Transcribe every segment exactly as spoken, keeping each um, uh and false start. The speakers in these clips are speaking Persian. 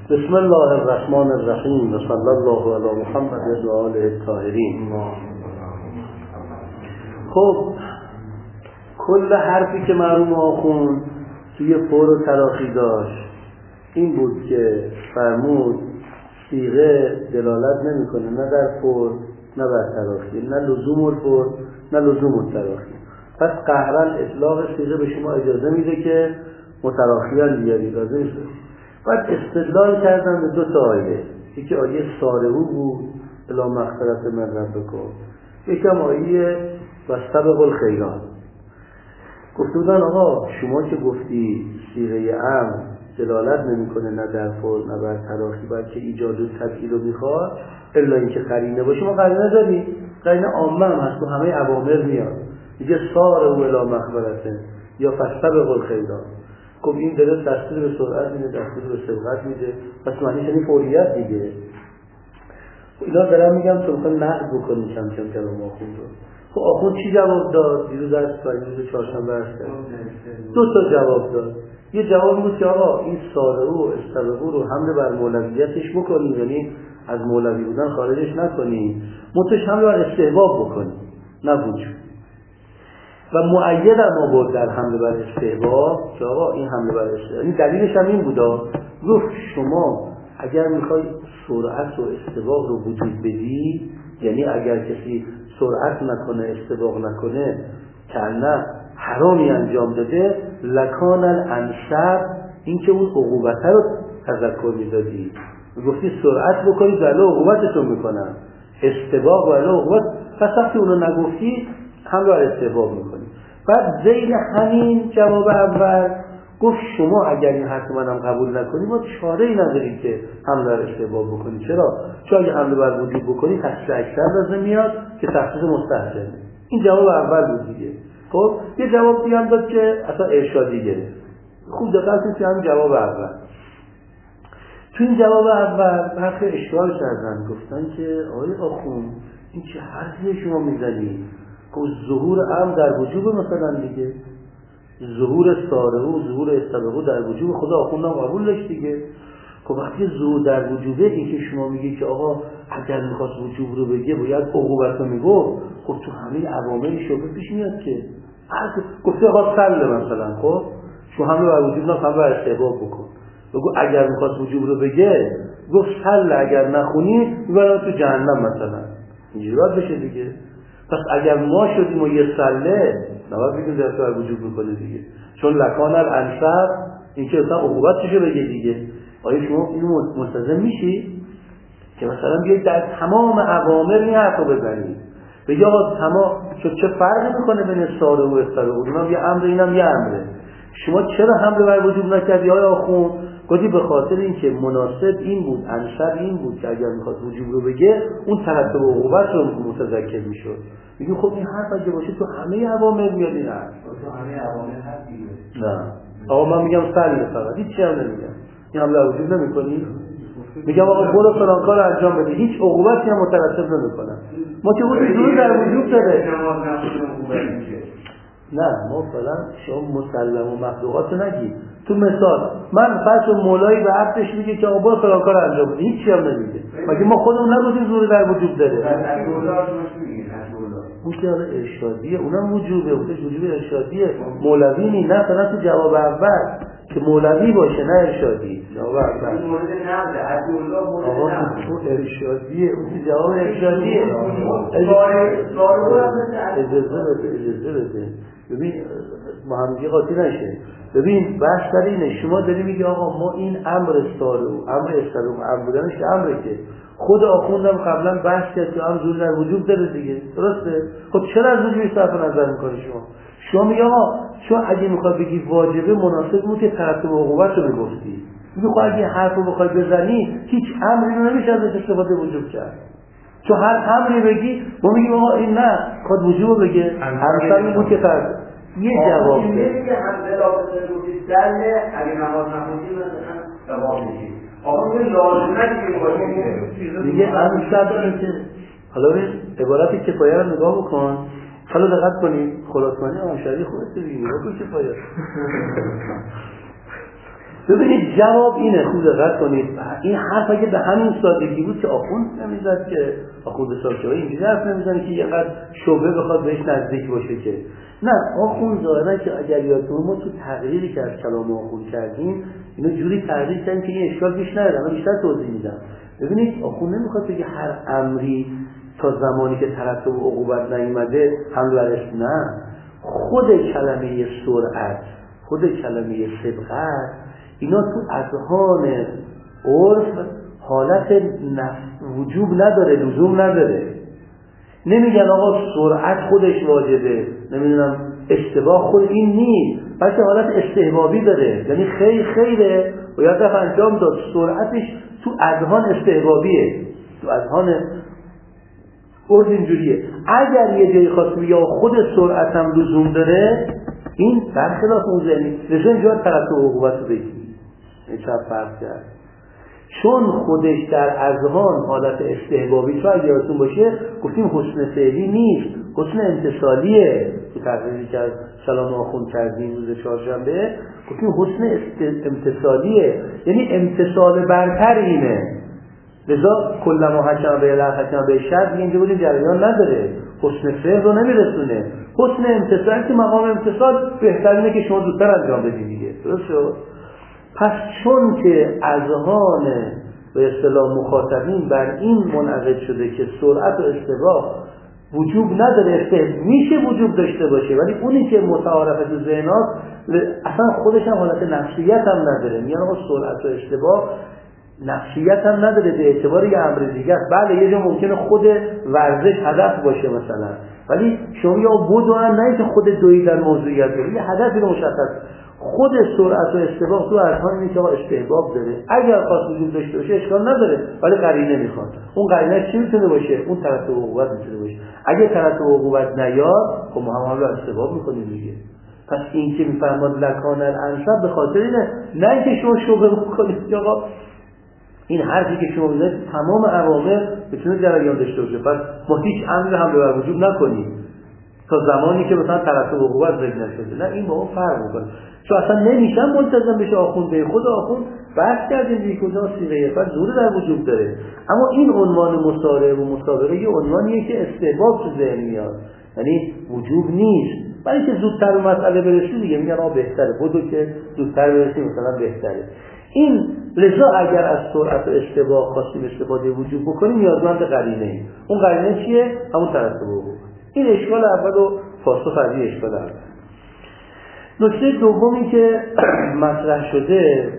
بسم الله الرحمن الرحیم و صلی الله علی محمد و آله الطاهرین. خب کل حرفی که مرحوم آخوند توی فور و تراخی داشت این بود که فرمود صیغه دلالت نمیکنه نه در فور نه بر تراخی، نه لزوم الفور نه لزوم التراخی. پس قهرن اطلاق صیغه به شما اجازه میده که متراخیان بیاری، لازم نیست. بعد استدلال کردن به دو تا آیه، یکی آیه سارعو بود الی مغفرة من ربکم، یکم آیه واستبقوا الخیرات. گفتن آقا شما که گفتی صیغه امر دلالت نمیکنه نه در فور نه بر تراخی، بلکه ایجاد و تفعیل رو میخواد، الا اینکه قرینه باشه. ما قرینه داریم، قرینه عامه هم هست، تو همه اوامر میاد، میگه سارعو الی مغفرة یا فاستبقوا الخیرات. خب این داره دستور به سرعت میده، دستور به سبقت میده، پس معنیش یعنی فوریت دیگه. اینا دارم میگم تو میخوای نقد بکنی کم کم کلام آخوند رو. خب آخوند چی جواب داد؟ دیروز از روز چهارشنبه عرض کرد دو تا جواب داد. یه جواب بود که آقا این سارعو و استبقوا رو حمله بر مولویتش بکنی، یعنی از مولوی بودن خارجش نکنی، متش حمله بر استحباب بکنی نه وجوب. و مؤید هم آورد در حمله بر استحباب که آقا این حمله بر استحباب، یعنی دلیلش هم این بودا، گفت شما اگر میخوای سرعت و استباق رو وجود بدی، یعنی اگر کسی سرعت نکنه استباق نکنه که نه حرامی انجام داده، لکان الانسب این که اون عقوبت رو تذکر میدادی، گفتی سرعت بکنی ولی عقوبتتون میکنن، استباق ولی عقوبت، پس وقتی اونو نگفتی هم رو استحباب میکنی. بعد زیر همین جواب اول گفت شما اگر این حرف منم قبول نکنی ما چاره ای نداریم که حمله بر استحباب بکنی. چرا؟ چون اگه حمله بر وجوب بکنی تخصیص اکثر لازم میاد که تخصیص مستحسنه. این جواب اول بود دیگه. خب یه جواب دیگه هم داد که اصلا ارشادی گرفت. خوب دقت کنید همین جواب اول. تو این جواب اول حرف اشکال کردن، گفتن که آقای آخوند این چه حرفی شما میزنید؟ خب ظهور امر در وجوب مثلا دیگه، ظهور سارعو ظهور استبقوا در وجوب خدا آخوندم قبول داشت دیگه. خب وقتی ظهور در وجوبه، این که شما میگی که آقا اگر میخواست وجوب رو بگه باید عقوبت رو میگفت، خب تو همه عوامل شبه پیش میاد که هر گفته آقا سله مثلا، خب شو حمله بر وجوب نه حمله بر استحباب بکن، بگو اگر میخواست وجوب رو بگه گفت سله اگر نخونی میبرن تو جهنم مثلا، اینجوری بشه دیگه. پس اگر ما شدیم و یه سله نباید بگیم در تو وجود بکنه دیگه، چون لکان الانسب این که اصلا عقوبت چشه بگه دیگه. آیا شما اینو ملتزم میشی که مثلا بیایید در تمام اوامر این حرف رو بزنید بگی آقا تمام چه چه فرقی میکنه بین سارعو و استبقوا؟ اونم یه امر اینم یه امره، شما چرا حمله بر وجوب نکردی آیا آخوند؟ گفتی به خاطر اینکه مناسب این بود، انسب این بود که اگر میخواد وجوب رو بگه اون ترتب عقوبت رو متذکر میشد. میگیم خب این حرف اگه باشه تو همه اوامر میاد این حرف. تو همه اوامر هست دیگه. نه آقا من میگم سریع فقط هیچ چیزی نمیگم، این حمله وجوب نمیکنی، میگم آقا برو فلان کارو انجام بده، هیچ عقوبتی هم مترتب نمیکنن. ما که بود دور در وجوب داره. نه ما فعلا شما مسلم و مخلوقات نگی. تو مثال من فرض مولایی به عبدش میگه که آقا برو فلان کارو انجام بده، هیچ چیزی هم نمیگه، مگه ما خودمون نگفتیم زور در وجوب داره؟ اون که حالا ارشادیه، اونم وجوبه، اونش وجوب ارشادیه، مولوی نی. نه فقط تو جواب اول که مولوی باشه نه ارشادی. جواب اول این مورد نقده عبدالله مورد آقا نقده تو ارشادیه، اون که جواب ارشادیه. اجازه بده اجازه بده ببین ما هم دیگه قاطی نشه. ببین بحث در اینه، شما داری میگی آقا ما این امر سارعو امر استبقوا امر بودنش که امره که خود آخوندم قبلا بحث کرد که امر زور در وجوب داره دیگه، درسته؟ خب چرا از وجوبی صرف نظر میکنی شما؟ شما میگی آقا چون اگه میخوای بگی واجبه مناسب بود که ترتیب عقوبت رو میگفتی، میگی خب اگه حرف رو بخوای بزنی هیچ امری رو نمیشه ازش استفاده وجوب کرد، چون هر امری بگی ما میگیم آقا این نه خود وجوب بگه همسر بود که ترتیب یه جواب ده میگه هم بلافاصله روزی سله اگه نماز نخوندی مثلا ثواب میشی. آقا میگه لازمه دیگه باشه دیگه همین که حالا ببین عبارت کفایه رو نگاه بکن، حالا دقت کنید خلاصمانی آنشری خودت دیگه نگاه کن کفایه. ببینید جواب اینه، خوب دقت کنید. این حرف اگه به همین سادگی بود که آخوند نمیزد، که آخوند ساکتوی اینجوری حرف نمیزنه که یقدر شبه بخواد بهش نزدیک باشه. که نه، آخوند ظاهرا که اگر یادتون ما تو تغییری که از کلام آخوند کردیم اینو جوری تغییر کردیم که این اشکال پیش نیاد. من بیشتر توضیح میدم. ببینید آخوند نمیخواد بگه هر امری تا زمانی که ترتب عقوبت نیامده حمل ورش، نه. خود کلمه سرعت، خود کلمه سبقت، اینا تو اذهان عرف حالت وجوب نداره، لزوم نداره. نمیگن آقا سرعت خودش واجبه، نمیدونم اشتباه خود این نیست، بلکه حالت استحبابی داره. یعنی خیر خیره و یا دفع انجام داد، سرعتش تو اذهان استحبابیه، تو اذهان عرف اینجوریه. اگر یه جایی خاصی یا خود سرعت هم لزوم داره، این برخلاف اون ذهنی، لذا اینجا ترتب عقوبت رو بگیم. این چه فرق کرد؟ چون خودش در اذهان حالت استحبابی، چون اگه یادتون باشه گفتیم حسن فعلی نیست، حسن امتصالیه. تو تقریری که از سلام آخوند کردیم روز چهارشنبه گفتیم حسن امتصالیه، یعنی امتصال برتر اینه. لذا کلما حکم به لغ حکم به شرط، اینجا بودیم جریان نداره، حسن فعل رو نمیرسونه. حسن امتصال که مقام امتصال بهترینه که شما زودتر انجام بدید دیگه. درست شد؟ پس چون که اذهان به اصطلاح مخاطبین بر این منعقد شده که سرعت و اشتباه وجوب نداره، استحباب میشه وجوب داشته باشه، ولی اونی که متعارف تو ذهنات اصلا خودش هم حالت نفسیت هم نداره. میگن آقا سرعت و اشتباه نفسیت هم نداره به اعتبار یه امر دیگه. بله یه جا ممکنه خود ورزش هدف باشه مثلا، ولی شما یا بدو هم نه که خود دوی در موضوعیت داره، یه هدفی رو مشخص. خود سرعت و استحباب تو اذهان اینه که استحباب داره، اگر خاص وجود داشته باشه اشکال نداره، ولی قرینه میخواد. اون قرینه چی میتونه باشه؟ اون ترتب عقوبت میتونه باشه. اگه ترتب عقوبت نیاد، خب ما هم رو استحباب میکنیم دیگه. پس این که میفرماد لکان الانسب به خاطر اینه، نه اینکه شما شبهه بکنید آقا این حرفی که شما میزنید تمام عوامل بتونه جریان داشته باشه، پس ما هیچ امری هم به وجود نکنیم تا زمانی که مثلا ترتب عقوبت ذکر نشده. نه، این با اون فرق میکنه، چون اصلا نمیشن ملتزم بشه آخوند به خود آخوند. بحث کردیم دیگه کجا سیغه فرد زور در وجود داره، اما این عنوان مسارعه و مسابقه یه عنوانیه که استحباب تو ذهن میاد، یعنی وجوب نیست. ولی که زودتر به مسئله برسی دیگه میگن آ بهتره، بدو که زودتر برسی مثلا بهتره. این لذا اگر از سرعت و اشتباه خواستیم استفاده وجوب بکنیم نیازمند قرینه ایم. اون قرینه چیه؟ همون ترتب عقوبت. این اشکال اول و پاسخ از این اشکال اول. نکته دومی که مطرح شده،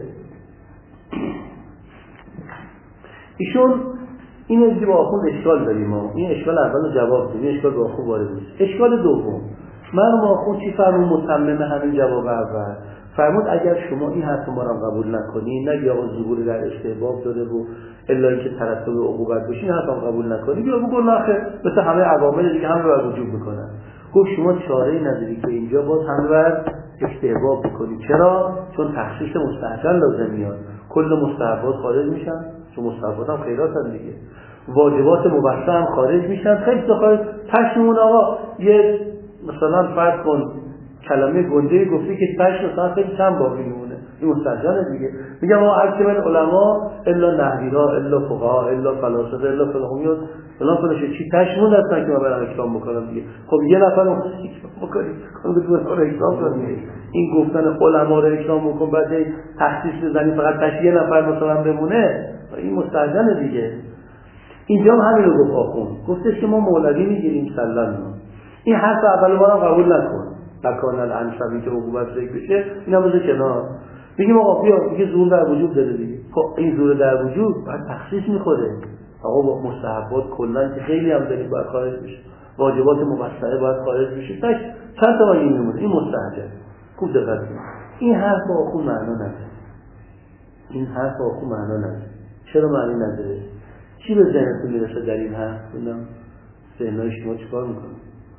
ایشون این از با آخوند اشکال داریم ما. این اشکال اول رو جواب داریم، این اشکال با آخوند وارد نیست. اشکال دوم، مرحوم آخوند چی فرمود متمم همین جواب اول؟ فرمود اگر شما این حرف ما رو قبول نکنی، نه یا ظهور در استحباب داره و الا اینکه ترتب عقوبت بشه، این حرف رو قبول نکنی، بیا بگو نخیر، مثل همه عوامل دیگه هم رو وجود میکنن. گفت شما چاره‌ای نداری که اینجا باز هم رو استحباب بکنی. چرا؟ چون تخصیص مستحسن لازم میاد، کل مستحبات خارج میشن، چون مستحبات هم خیرات هم دیگه، واجبات مباحثه هم خارج میشن. خیلی تا خارج تشمون آقا یه مثلا فرض کن کلمه گنده گفتی که تاش مثلا خیلی چند بار میمونه، این مستحجانه دیگه. میگم ما هرچی من علما الا نحوی‌ها الا فقها الا فلاسفه الا فلانیات فلان فلانشه چی تاش مونده اصلا که ما برام اکرام بکنم دیگه. خب یه نفر رو بکنید کن بدون رو اکرام کنید، این گفتن علما رو اکرام بکن بعد تخصیص بزنی فقط تاش یه نفر مثلا بمونه، این مستحجانه دیگه. اینجا هم همین رو گفت آخوند، گفتش که ما مولوی میگیریم سلام. این حرف اول ما رو قبول نکن، لکان الانسبی که عقوبت ذکر بشه اینا بذار کنار. میگیم آقا بیا دیگه زور در وجود داره دیگه. خب این زور در وجود باید تخصیص میخوره. آقا با مستحبات کلا که خیلی هم داریم باید خارج بشه، واجبات مبصره باید خارج بشه، تاش چند تا این میمونه، این مستحجر. خوب دقت کنید، این حرف آخوند معنا نداره. این حرف آخوند معنا نداره. چرا معنی نداره؟ چی به ذهنتون میرسه در این حرف؟ ببینم ذهنای شما چیکار میکنه؟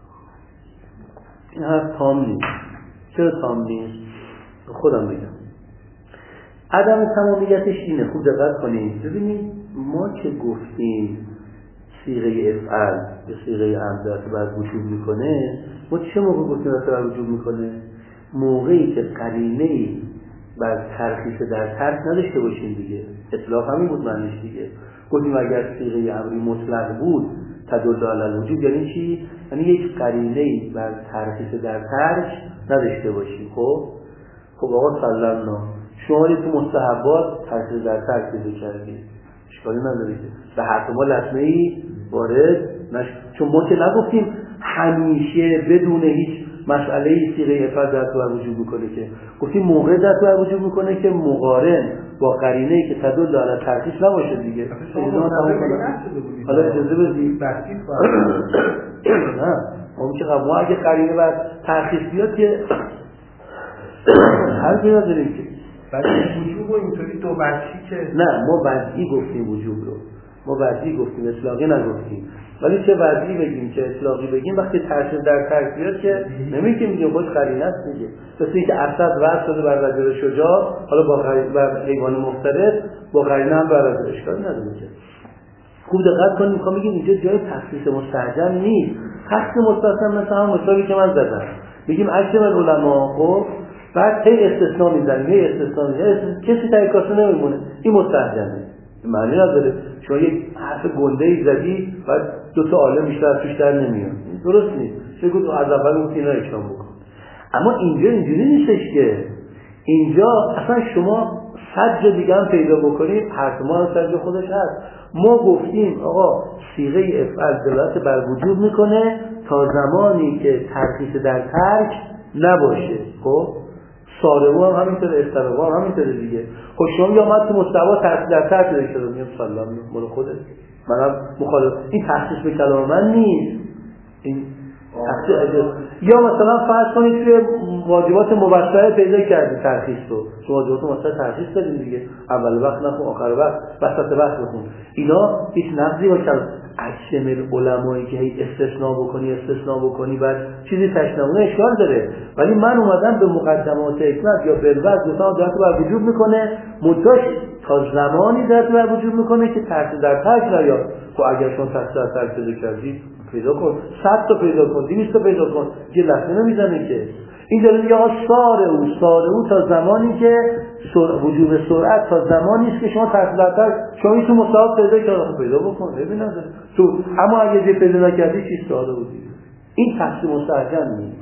این حرف تام نیست. چرا تام نیست؟ خودم بگم. عدم تمامیتش اینه، خوب دقت کنید. ببینید ما که گفتیم صیغه افعل به صیغه امر بر وجود میکنه، ما چه موقع گفتیم بر وجود میکنه؟ موقعی که قرینه‌ای بر ترخیص در ترک نداشته باشیم دیگه. اطلاق همین بود معنیش دیگه. گفتیم اگر صیغه امری مطلق بود تدل علی الوجوب یعنی چی؟ یعنی یک قرینه‌ای بر ترخیص در ترک نداشته باشیم. خب خب آقا سلمنا شما تو مستحبات ترخیص در ترک پیدا کردید، اشکالی نداره که به حرف ما لطمه‌ای وارد نش، چون ما که نگفتیم همیشه بدون هیچ مسئله صیغه افعال دست بر وجود میکنه، که گفتیم موقع دست بر وجود میکنه که مقارن با قرینه‌ای که تدل علی ترخیص نباشه دیگه. حالا اجازه بدید نه اون که ما اگه قرینه بر ترخیص بیاد که هر جایی نداریم که بعد وجوب و اینطوری دو بچی که نه ما وضعی گفتیم وجوب رو، ما وضعی گفتیم اطلاقی نگفتیم. ولی چه وضعی بگیم چه اطلاقی بگیم وقتی ترشح در ترک بیاد که نمیگیم میگه خود قرینه است دیگه. مثل که اسد وضع شده بر رجل شجاع، حالا با قرینه بر حیوان مختلف با قرینه هم بر رجل اشکالی نداره که. خوب دقت کنیم میخوام بگیم اینجا جای تخصیص مستعجل نیست. خاص مستثنا مثل هم مثالی که من زدم میگیم اکثر علما خب بعد هی استثناء میزنیم هی استثناء میزنیم کسی تایید نمیمونه، این مستعجله معنی نداره. شما یک حرف گنده ای زدی بعد دو تا عالم بیشتر توش در نمیاد، درست نیست. چه گفت از اول اون اینا اکرام بکن. اما اینجا اینجوری نیستش که اینجا اصلا شما صد جا دیگه هم پیدا بکنید حرف ما هم صد جا خودش هست. ما گفتیم آقا صیغه افعال دلالت بر وجود میکنه تا زمانی که ترخیص در ترک نباشه. خب سارو هم همینطور، استروا هم همینطور دیگه. خب شما یا ما تو مستوا ترخیص در ترک داشته میگم سلام مال خودت، منم مخالف، این تخصیص به کلام من نیست. این تخصیص یا مثلا فرض کنید توی واجبات مبشره پیدا کردی ترخیص رو، شما واجبات مبشره ترخیص دادین دیگه، اول وقت نخون آخر وقت وسط وقت بخون، اینا هیچ نقضی با کلام. اجمل علمایی که هی استثناء بکنی استثناء بکنی بعد چیزی تشنمونه اشکال داره. ولی من اومدم به مقدمات حکمت یا بالوضع دوستان دست بر وجود میکنه مدتاش تا زمانی دست بر وجود میکنه که ترک در ترک نیاد. خب اگر شما ترک در ترک پیدا کردی پیدا کن، صد تا پیدا کن، دویست تا پیدا کن، یه لحظه نمیزنه که. این داره میگه سار او سار او تا زمانی که وجود سرعت تا زمانی است که شما ترک شما این تو مصاحب پیدا کردی پیدا بکن ببینید تو، اما اگه je پیدا نکردی چی سار او دیگه. این تفسیر مستعجل نیست.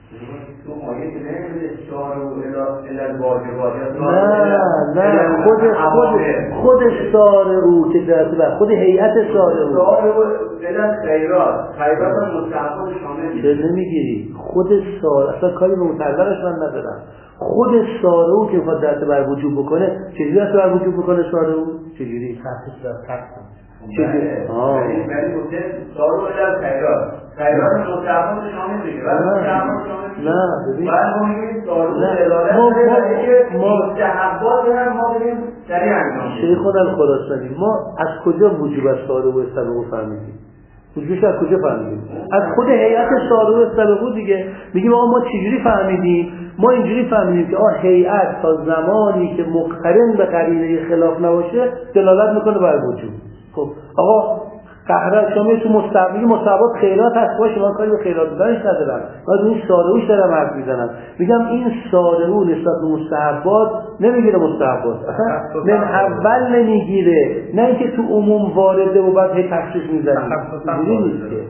تو آیه که نمیده شار و الی واجبات نه نه خود خود خود سار او که در بر خود هیئت سار او سار او الی خیرات خیرات مستحب شامل چه نمیگیری خود سار اصلا کاری به متعلقش من ندارم. خود سار او که خود دست بر وجود بکنه چجوری دست بر وجود بکنه سار او چجوری تخصیص در ترک چجوری آه ولی گفته سار او الی خیرات خیرات مستحب شامل میشه ولی مستحب شامل نه ببین بعد ما میگیم دارو دلالت داره که مستحبات هم ما ببینیم سریع انجام شیخ الخراسانی ما از کجا وجوب از سارو و سبقو فهمیدیم؟ وجودش از کجا فهمیدیم؟ از خود هیئت سارو و سبقو دیگه. میگیم آقا ما چجوری فهمیدیم؟ ما اینجوری فهمیدیم که آقا هیئت تا زمانی که مقترن به قرینه خلاف نباشه دلالت میکنه بر وجوب. خب آقا قهره شما تو مستقبلی مصابات خیرات هست باشه، من کاری به خیرات دادنش ندارم، من این سارهوش دارم حرف میزنم. میگم این سارهو نسبت به مستحبات نمیگیره، مستحبات اصلا من اول نمیگیره، نه اینکه تو عموم وارده و بعد هی تخصیص میزنیم اینجوری نیست که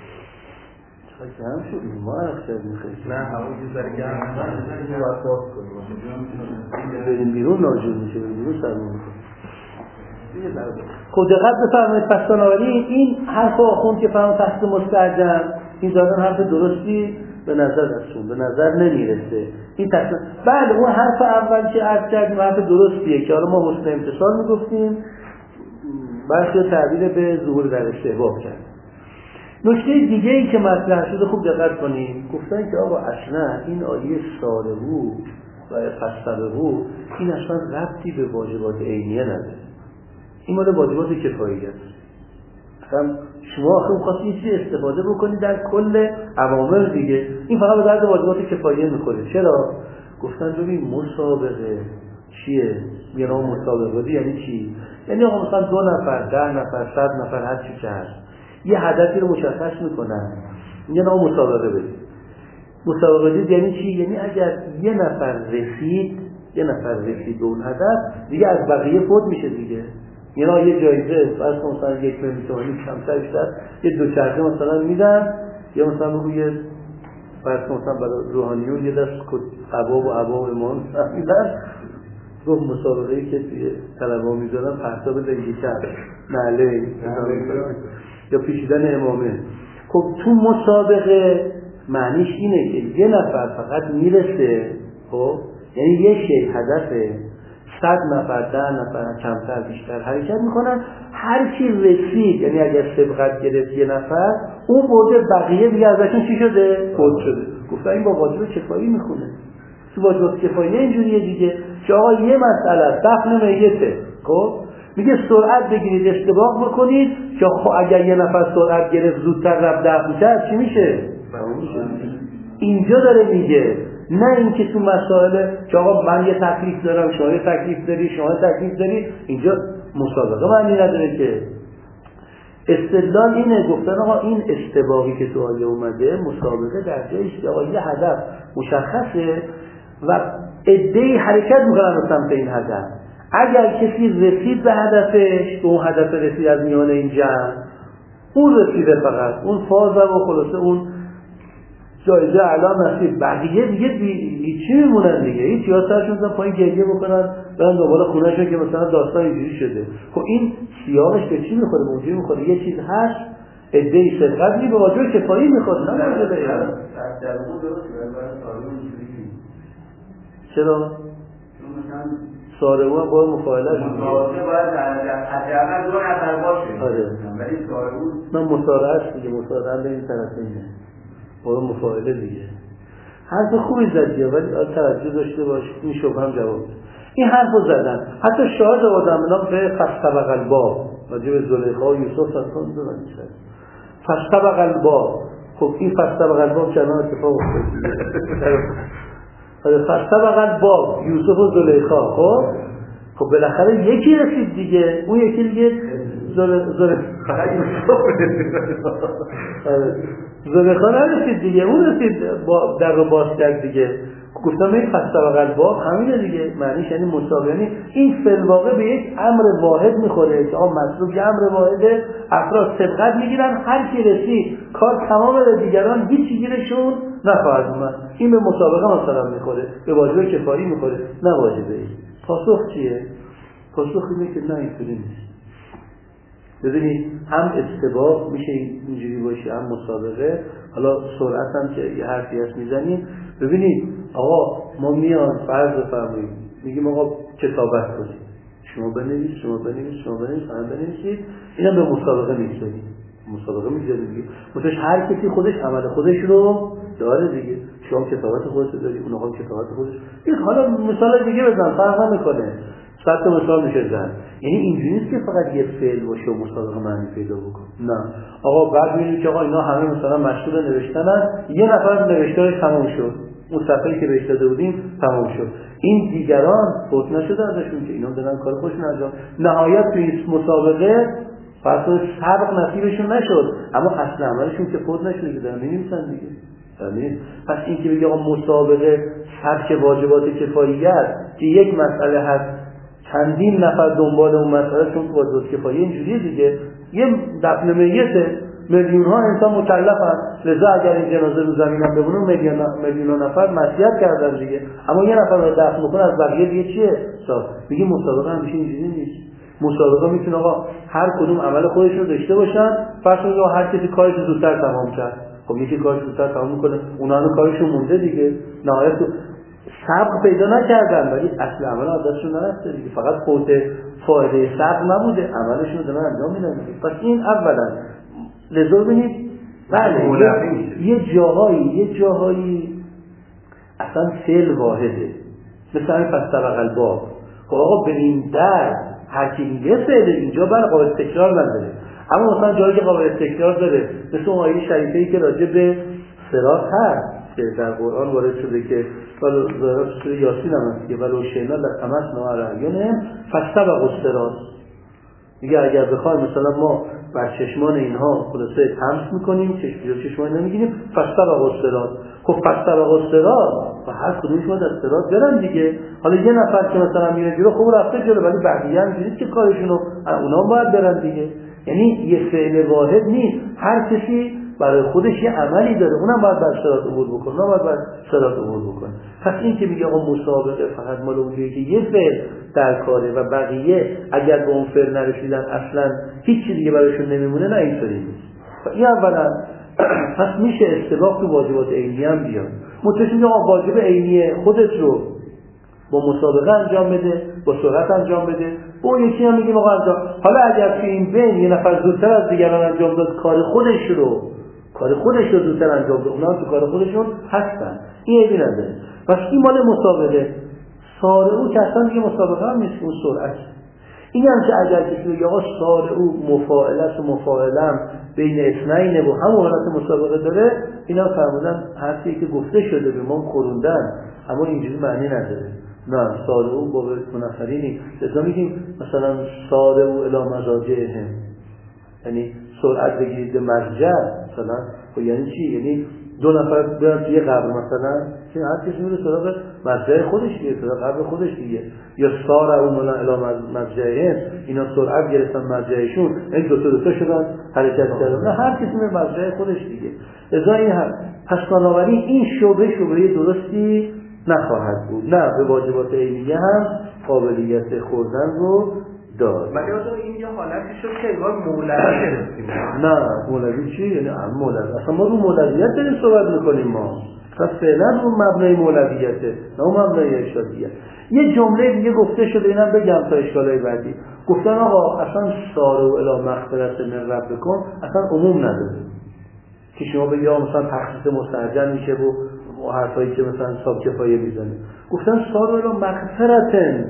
چقدر گرم شد ما اکثر میخواییم نه هوا یه ذره گرم میشه باید باز کنیم بریم بیرون ناجور میشه، بریم بیرون سرمون میکنیم. خب دقت بفرمایید پس بنابراین این حرف آخوند که فرمان تحت مستعجل این دادن حرف درستی به نظر رسون به نظر نمیرسه. این تحت بله اون حرف اول که عرض کردیم حرف درستیه که حالا ما حسن امتصال میگفتیم بحث تعبیر به ظهور در استحباب کردیم. نکته دیگه ای که مطرح شده خوب دقت کنیم، گفتن که آقا اصلا این آیه سارهو و فسبهو این اصلا ربطی به واجبات عینیه نداره، این مال واجبات کفاییه است. اصلا شما آخه می‌خواستی یه چیزی استفاده بکنی در کل اوامر دیگه، این فقط به درد واجبات کفاییه می‌خوره. چرا؟ گفتن ببین مسابقه چیه؟ یه نوع مسابقه یعنی چی؟ یعنی آقا مثلا دو نفر، ده نفر، صد نفر هر چی که هست یه هدفی رو مشخص میکنن، یه نوع مسابقه بدید. مسابقه دید یعنی چی؟ یعنی اگر یه نفر رسید یه نفر رسید به اون هدف دیگه از بقیه فوت میشه دیگه. یعنی یه جایزه فرض کن مثلا یک میلیون تومانی کمتر بیشتر یه دوچرخه مثلا میدن، یا مثلا روی فرض کن مثلا برای روحانیون یه دست قباب و عباب امام میدن، گفت مسابقه‌ای که توی طلبه‌ها میذارن پرتاب لنگی کرد نعله یا پیچیدن امامه. خب تو مسابقه معنیش اینه که یه نفر فقط میرسه، خب یعنی یه شی هدفه، صد نفر ده نفر کمتر بیشتر حرکت میکنن، هر کی رسید یعنی اگر سبقت گرفت یه نفر اون برده، بقیه دیگه ازشون چی شده؟ فوت شده. گفتن این با واجب کفایی میخونه. تو واجب کفایی اینجوریه دیگه که آقا یه مسئله دفن میته، خب میگه سرعت بگیرید اشتباه بکنید که خب اگر یه نفر سرعت گرفت زودتر رفت دفن کرد چی میشه؟ اینجا داره میگه، نه اینکه تو مسائل که آقا من یه تکلیف دارم شما یه تکلیف داری شما تکلیف داری، اینجا مسابقه معنی نداره که. استدلال اینه، گفتن آقا این استباقی که تو آیه اومده مسابقه در جایش که آقا یه هدف مشخصه و عده‌ای حرکت میکنن به سمت این هدف. اگر کسی رسید به هدفش، به اون هدف رسید از میان این جمع، اون رسیده فقط اون فاز و خلاصه اون جایزه اعلا نصیب، بقیه دیگه هیچی میمونن دیگه، هیچ یا سرشون زن پایین گریه بکنن برن دوباره خونهشون که مثلا داستان اینجوری شده. خب این سیاقش به چی میخوره؟ موجودی میخوره یه چیز هست ادعی سرقت می به واجب کفایی میخواد، نه واجب به ایران. چرا؟ سارمون باید مفاعله شد، مفاعله باید حداقل دو نفر باشه. آره ولی سارمون من مسارعه دیگه، مسارعه به این طرفینه باید مفاعله دیگه. حرف خوبی زدیه ولی توجه داشته باش، این شبه هم جواب ده. این حرف رو زدن حتی شاهد آدم اینا به فستبق الباب راجب زلیخا و یوسف اصلا دارن میشه فستبق الباب. خب این فستبق الباب چنان اتفاق افتاد فستبق الباب یوسف و زلیخا. خب خب بالاخره یکی رسید دیگه، اون یکی دیگه زلیخا نرسید دیگه، اون رسید در رو باز کرد دیگه. گفتم این فستبق الباب همینه دیگه، معنیش یعنی مسابقه، یعنی این فی‌الواقع به یک امر واحد میخوره که آقا مطلوب یه امر واحده، افراد سبقت میگیرن، هر کی رسید کار تمام، دیگران هیچی گیرشون نخواهد اومد. این به مسابقه مثلا میخوره، به واجب کفایی میخوره، نه واجبه. پاسخ چیه؟ پاسخ اینه که نه اینطوری نیست. ببینید هم استباق میشه اینجوری باشه، هم مسابقه. حالا سرعت هم که یه حرفی هست میزنیم. ببینید آقا ما میان فرض بفرمایید میگیم آقا کتابت کنید، شما بنویس شما بنویس شما بنویس هم بنویسید، اینا به مسابقه میگذارید، مسابقه میگذارید دیگه. متوش هر کسی خودش عمل خودش رو داره دیگه، شما کتابت خودت داری، اون آقا کتابت خودش. این حالا مثال دیگه بزن فرق نمیکنه، صد مثال میشه زن. یعنی اینجوری نیست که فقط یه فعل باشه و مسابقه معنی پیدا بکنه، نه. آقا بعد میبینید که آقا اینا همه مثلا مشغول نوشتنن، یه نفر نوشتارش تمام شد، اون صفحه‌ای که بهش داده بودیم تمام شد، این دیگران فوت نشده ازشون که اینا دارن کار خودشون انجام. نهایت توی مسابقه فرض سبق نصیبشون نشد، اما اصل عملشون که فوت نشده، دارن می‌نویسن دیگه. یعنی پس این که بگه آقا مسابقه سبک واجبات کفاییت که یک مسئله هست چندین نفر دنبال اون مسئله چون واجبات کفاییه اینجوریه دیگه، یه دفن میته میلیون ها انسان مکلفن، لذا اگر این جنازه رو زمین هم بمونه میلیون میلیون نفر معصیت کردن دیگه، اما یه نفر رو دفن میکنه از بقیه دیگه چیه؟ صاف. میگه مسابقه هم میشه اینجوری نیست. مسابقه میتونه آقا هر کدوم عمل خودش رو داشته باشن، فرض کنید هر کسی کارش رو زودتر تمام کرد، خب یکی کارش زودتر تمام میکنه، اونا هم کارشون مونده دیگه، نهایت سبق پیدا نکردن ولی اصل عمل ازشون نرفته دیگه، فقط فوت فایده سبق نبوده، عملشون رو دارن انجام میدن دیگه. پس این اولا. لذا ببینید بله یه جاهایی یه جاهایی اصلا فعل واحده، مثلا این فستبق الباب. خب آقا به این در هر کی یه فعل اینجا برای قابل تکرار نداره، اما مثلا جایی که قابل تکرار داره مثل اون آیه شریفه‌ای که راجع به صراط هست که در قرآن وارد شده که ولو ظاهرا سوره یاسین هم هست که ولو شئنا لطمسنا علی اعینهم فاستبقوا الصراط. میگه اگر بخوایم مثلا ما بر چشمان اینها خلاصه تمس میکنیم، چشم چشمان اینا میگیریم، فاستبق الصراط. خب فاستبق الصراط و هر کدومش باید از صراط برن دیگه. حالا یه نفر که مثلا میره جلو خب رفته جلو، ولی بقیه هم دیدید که کارشونو اونا باید برن دیگه. یعنی یه فعل واحد نیست، هر کسی برای خودش یه عملی داره، اونم باید بر صراط عبور بکنه، اونم باید بر صراط عبور بکنه. پس این که میگه آقا مسابقه فقط مال اونجایی که یه فعل در کاره و بقیه اگر به اون فعل نرسیدن اصلا هیچ چیزی دیگه براشون نمیمونه، نه اینطوری نیست. این اولا. پس میشه استباق تو واجبات عینی هم بیاد. متوجه میگه آقا واجب عینی خودت رو با مسابقه انجام بده، با سرعت انجام بده، با اون یکی هم میگیم آقا انجام. حالا اگر تو این بین یه نفر زودتر از دیگران انجام داد کار خودش رو کار خودش رو زودتر انجام بده، اونا تو کار خودشون هستن، این عیبی نداره. پس این مال مسابقه. سارعو که اصلا دیگه مسابقه هم نیست، اون سرعت. این هم که اگر کسی بگه آقا سارعو مفاعله و مفاعلم بین اثنینه و هم حالت مسابقه داره، اینا فرمودن حرفی که گفته شده به ما خوروندن، اما اینجوری معنی نداره. نه، سارعو با منفرینی لذا میگیم مثلا سارعو الی مضاجعهم، یعنی سرعت بگیرید به مرجع. مثلا خب یعنی چی؟ یعنی دو نفر برن توی قبر مثلا، که هر کسی میره سراغ مرجع خودش دیگه، سراغ قبر خودش دیگه. یا سارعو الی مرجعهم، اینا سرعت گرفتن مرجعشون، این دو تا دو تا شدن حرکت کردن. نه، هر کسی میره مرجع خودش دیگه. لذا این هم پس بنابراین این شبهه شبهه درستی نخواهد بود. نه، به واجبات عینیه هم قابلیت خوردن رو دار. ولی آدم این یه حالتی شد که انگار مولوی گرفتیم. نه، مولوی چی؟ یعنی هم مولوی. اصلا ما رو مولویت داریم صحبت میکنیم ما. پس فعلا رو مبنای مولویته، نه اون مبنای ارشادیه. یه جمله دیگه گفته شده، اینم بگم تا اشکالای بعدی. گفتن آقا اصلا سارعو الی مغفرة من ربکم اصلا عموم نداره. که شما بگید آقا مثلا تخصیص مستعجل میشه و حرفایی که مثلا حساب کفایه میزنه. گفتن سارعو الی مغفرة،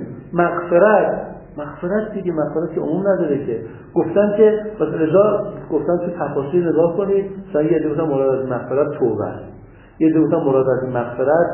مغفرت مغفرت دیگه، مغفرت که عموم نداره که. گفتن که بس رضا گفتن تو تفاصیل نگاه کنید، مثلا یه عده گفتن مراد از مغفرت توبه است، یه عده گفتن مراد از مغفرت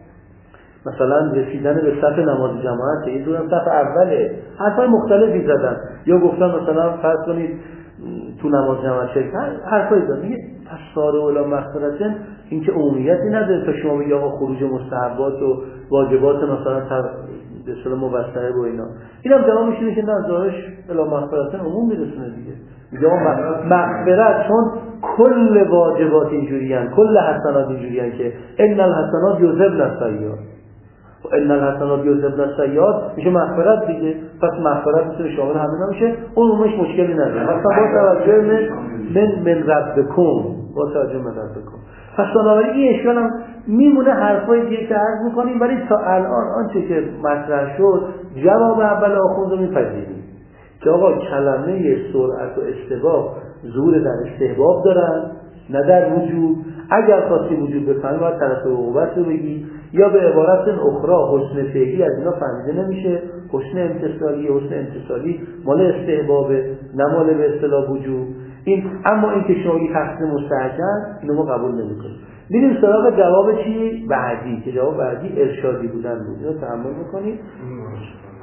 مثلا رسیدن به صف نماز جماعت، یه دونه صف اوله، حرفای مختلفی زدن. یا گفتن مثلا فرض کنید تو نماز جماعت شرکت، حرفای زدن. میگه پس سارعو الی مغفرة این که عمومیتی نداره تا شما بگید آقا خروج مستحبات و واجبات مثلا به اصطلاح مبصره و اینا. اینم جواب میشه که نه، ظاهرش الی مغفرة عموم میرسونه دیگه. میگه مغفرت چون کل واجبات اینجوریان، کل حسنات اینجوریان که ان الحسنات یذهبن السیئات و ان الحسنات یذهبن السیئات، میشه مغفرت دیگه. پس مغفرت میشه شامل همه نمیشه، عمومش مشکلی نداره. مثلا با توجه من من من ربکم، با توجه من ربکم. پس بنابراین این اشکال هم میمونه. حرفای دیگه که عرض میکنیم، ولی تا الان آنچه که مطرح شد جواب اول آخوند رو میپذیریم که آقا کلمه سرعت و استباق ظهور در استحباب دارن، نه در وجوب. اگر خواستی وجوب بفهمی باید طرف عقوبت رو بگی، یا به عبارت اخرى حسن فعلی از اینا فهمیده نمیشه. حسن امتصالی، حسن امتصالی مال استحبابه، نه مال به اصطلاح وجوب. این اما این که شما یک تخصیص مستعجل اینو ما قبول نمی‌کنیم. میریم سراغ جواب چی؟ بعدی، که جواب بعدی ارشادی بودن بود. اینو تحمل می‌کنید؟